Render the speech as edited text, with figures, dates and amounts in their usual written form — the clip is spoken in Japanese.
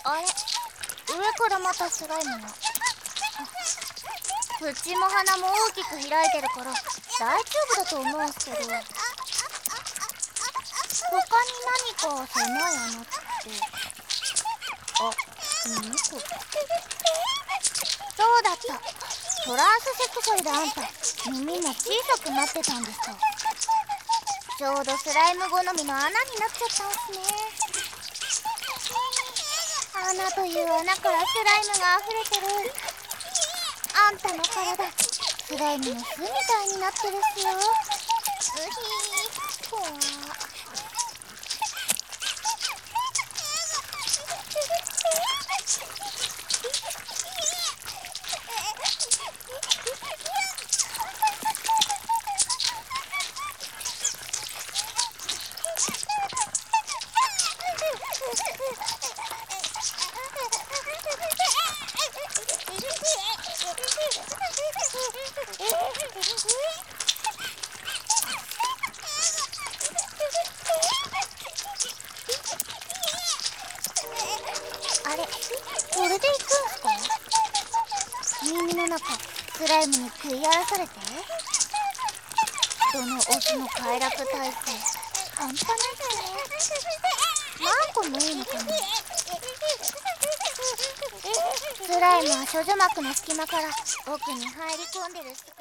あれ、上からまたスライムが。口も鼻も大きく開いてるから大丈夫だと思うんすけど、他に何か狭い穴って。そうだった。トランスセクシャルであんた耳も小さくなってたんですか。ちょうどスライム好みの穴になっちゃったんすね。穴という穴からスライムが溢れてる。あんたの体スライムの巣みたいになってるっすよ。怖っ。あれ、これでいくんすか？耳の中スライムに食い荒らされて、どのオスの快楽体制半端ないっすね。何個もいいのかな。スライムは処女膜の隙間から奥に入り込んでるっすか。